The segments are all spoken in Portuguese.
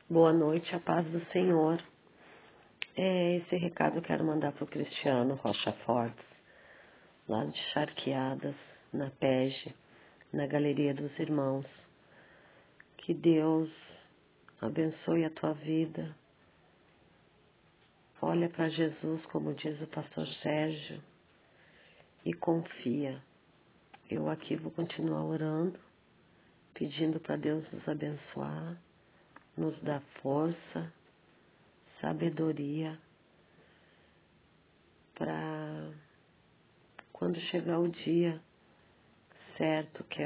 Boa noite, a paz do Senhor. Esse recado eu quero mandar para o Cristiano Rocha Fortes, lá de Charqueadas, na PEG, na Galeria dos Irmãos. Que Deus abençoe a tua vida. Olha para Jesus, como diz o pastor Sérgio, e confia. Eu aqui vou continuar orando, pedindo para Deus nos abençoar, nos dar força, sabedoria, para quando chegar o dia certo que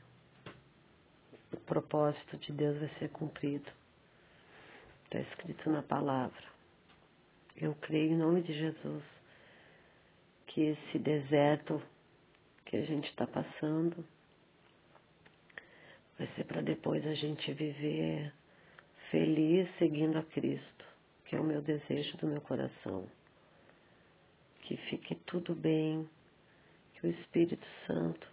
o propósito de Deus vai ser cumprido. Está escrito na palavra. Eu creio em nome de Jesus que esse deserto que a gente está passando vai ser para depois a gente viver feliz seguindo a Cristo, que é o meu desejo do meu coração. Que fique tudo bem, que o Espírito Santo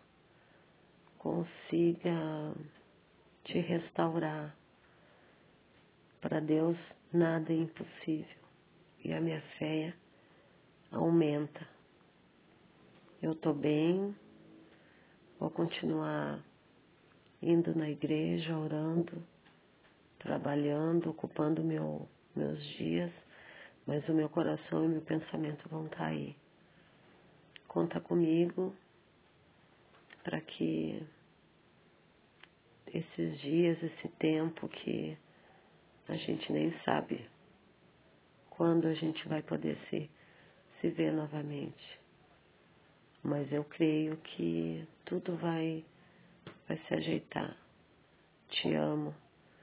consiga te restaurar. Para Deus nada é impossível e a minha fé aumenta. Eu estou bem, vou continuar indo na igreja, orando, trabalhando, ocupando meus dias, mas o meu coração e meu pensamento vão estar aí. Conta comigo para que esses dias, esse tempo que a gente nem sabe quando a gente vai poder se ver novamente. Mas eu creio que tudo vai se ajeitar. Te amo.